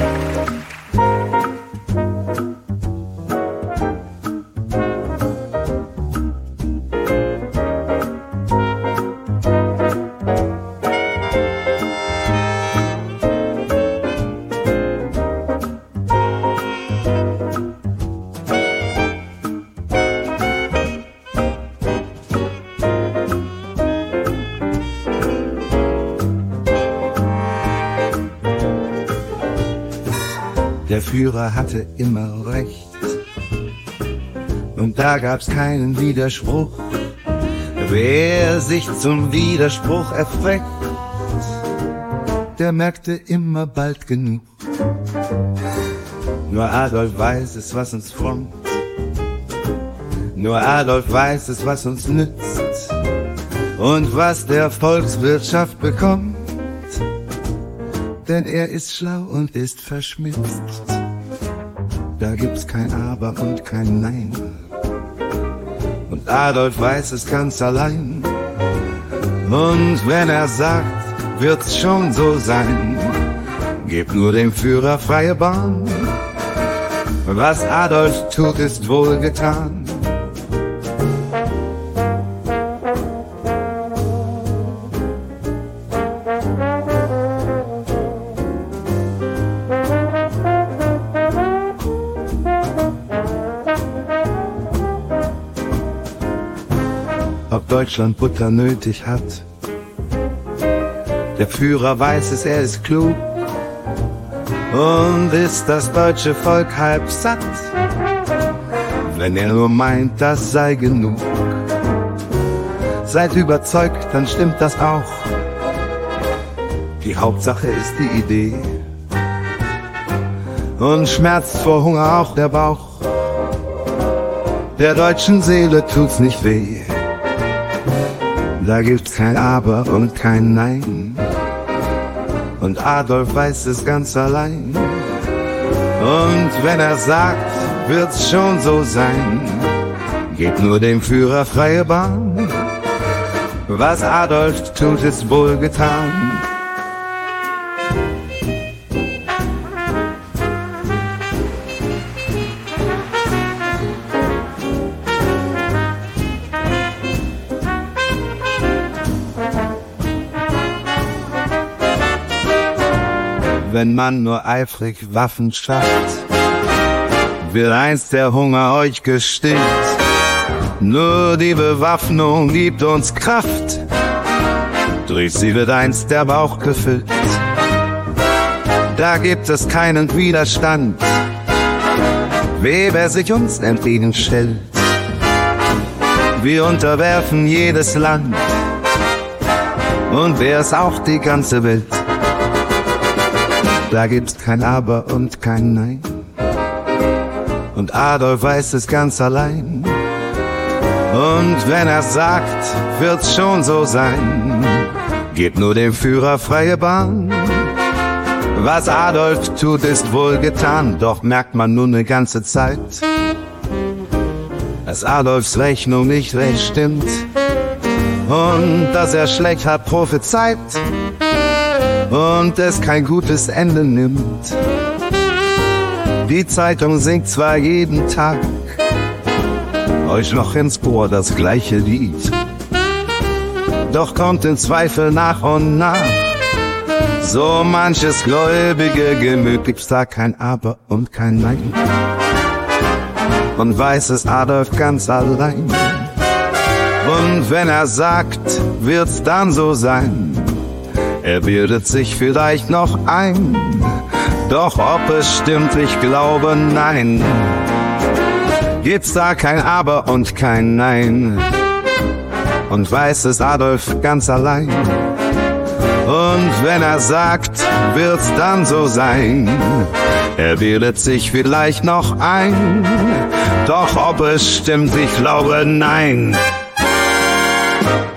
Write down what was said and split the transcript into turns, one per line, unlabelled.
Der Führer hatte immer recht und da gab's keinen Widerspruch. Wer sich zum Widerspruch erfrecht, der merkte immer bald genug. Nur Adolf weiß es, was uns frommt. Nur Adolf weiß es, was uns nützt und was der Volkswirtschaft bekommt. Denn er ist schlau und ist verschmitzt. Da gibt's kein Aber und kein Nein. Und Adolf weiß es ganz allein. Und wenn er sagt, wird's schon so sein. Gebt nur dem Führer freie Bahn. Was Adolf tut, ist wohlgetan. Ob Deutschland Butter nötig hat. Der Führer weiß es, er ist klug und ist das deutsche Volk halb satt, wenn er nur meint, das sei genug. Seid überzeugt, dann stimmt das auch. Die Hauptsache ist die Idee und schmerzt vor Hunger auch der Bauch. Der deutschen Seele tut's nicht weh. Da gibt's kein Aber und kein Nein. Und Adolf weiß es ganz allein. Und wenn er sagt, wird's schon so sein. Gebt nur dem Führer freie Bahn. Was Adolf tut, ist wohlgetan. Wenn man nur eifrig Waffen schafft, wird einst der Hunger euch gestillt. Nur die Bewaffnung gibt uns Kraft, durch sie wird einst der Bauch gefüllt. Da gibt es keinen Widerstand, wer sich uns entgegenstellt. Wir unterwerfen jedes Land und wär's auch die ganze Welt. Da gibt's kein Aber und kein Nein. Und Adolf weiß es ganz allein. Und wenn er sagt, wird's schon so sein. Gebt nur dem Führer freie Bahn. Was Adolf tut, ist wohlgetan. Doch merkt man nun eine ganze Zeit, dass Adolfs Rechnung nicht recht stimmt und dass er schlecht hat prophezeit und es kein gutes Ende nimmt. Die Zeitung singt zwar jeden Tag euch noch ins Ohr das gleiche Lied, doch kommt in Zweifel nach und nach so manches gläubige Gemüt. Gibt's da kein Aber und kein Nein. Und weiß es Adolf ganz allein. Und wenn er sagt, wird's dann so sein. Er bildet sich vielleicht noch ein, doch ob es stimmt, ich glaube nein. Gibt's da kein Aber und kein Nein. Und weiß es Adolf ganz allein. Und wenn er sagt, wird's dann so sein. Er bildet sich vielleicht noch ein, doch ob es stimmt, ich glaube nein.